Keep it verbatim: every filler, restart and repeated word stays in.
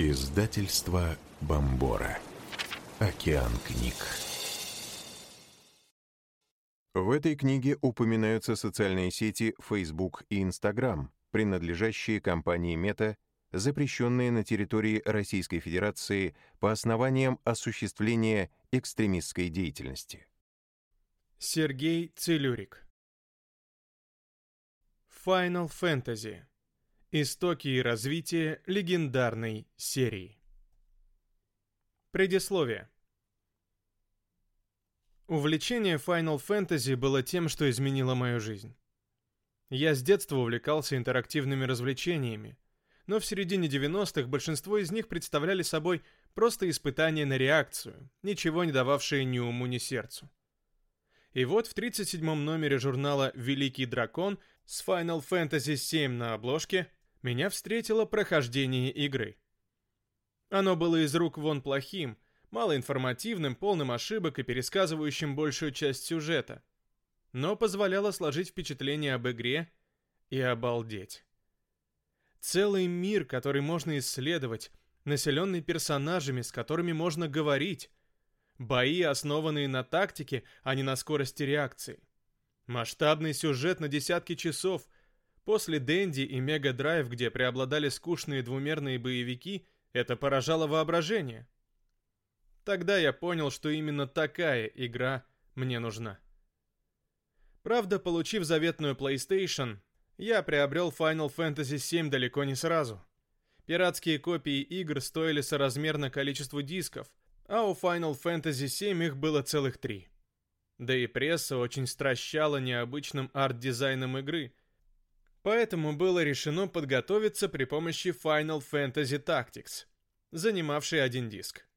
Издательство Бомбора. Океан книг. В этой книге упоминаются социальные сети Facebook и Instagram, принадлежащие компании Meta, запрещенные на территории Российской Федерации по основаниям осуществления экстремистской деятельности. Сергей Целюрик. Final Fantasy. Истоки и развитие легендарной серии. Предисловие. Увлечение Final Fantasy было тем, что изменило мою жизнь. Я с детства увлекался интерактивными развлечениями, но в середине девяностых большинство из них представляли собой просто испытания на реакцию, ничего не дававшие ни уму, ни сердцу. И вот в тридцать седьмом номере журнала «Великий дракон» с Final Fantasy семь на обложке меня встретило прохождение игры. Оно было из рук вон плохим, малоинформативным, полным ошибок и пересказывающим большую часть сюжета, но позволяло сложить впечатление об игре и обалдеть. Целый мир, который можно исследовать, населенный персонажами, с которыми можно говорить, бои, основанные на тактике, а не на скорости реакции, масштабный сюжет на десятки часов. После Денди и Мега Драйв, где преобладали скучные двумерные боевики, это поражало воображение. Тогда я понял, что именно такая игра мне нужна. Правда, получив заветную PlayStation, я приобрел Final Fantasy семь далеко не сразу. Пиратские копии игр стоили соразмерно количеству дисков, а у Final Fantasy семь их было целых три. Да и пресса очень стращала необычным арт-дизайном игры, поэтому было решено подготовиться при помощи Final Fantasy Tactics, занимавшей один диск.